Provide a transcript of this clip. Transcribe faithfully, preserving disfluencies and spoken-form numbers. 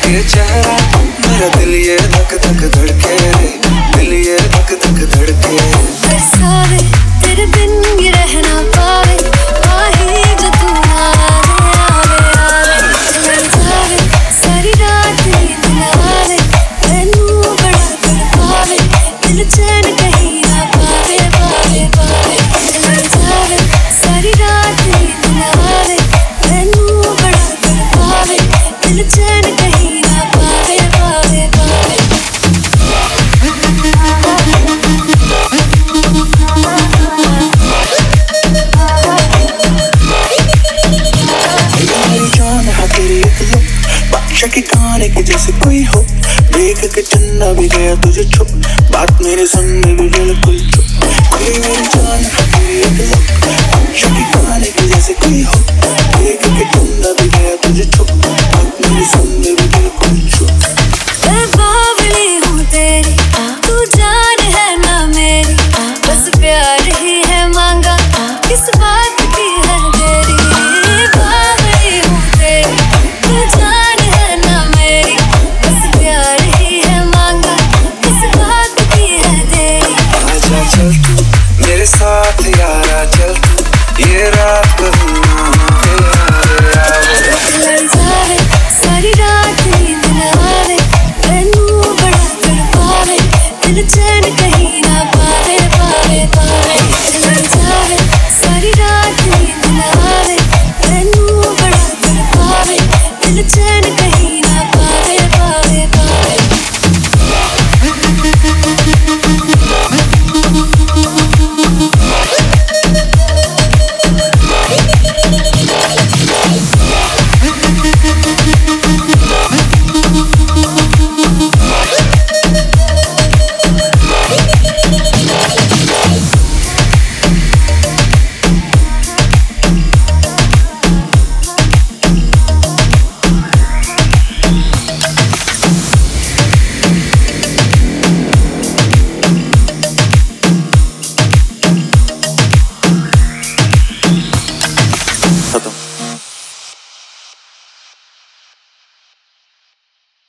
ये चेहरा, मेरा दिल ये धक धक धड़के, दिल ये धक धक धड़के। बरसावे तेरे बिन ये रह ना पावे, पाही जो तू आवे आवे आवे। बरसावे सारी रात नींद ना आवे, मैनू बड़ा तड़पावे, दिल चैन कहीं ना पावे पावे पावे। बरसावे सारी रात नींद ना आवे, मैनू बड़ा तड़पावे, दिल चैन कहीं ना पावे पावे पावे। बादशाह के गाने के जैसे कोई हो, देख के चन्ना भी गया तुझे छुप, बात मेरे संग में भी बिल्कुल चुप। मेरी मेरी जान तेरी एक लुक, बादशाह के गाने के जैसे कोई हो, देख के चन्ना भी गया तुझे छुप।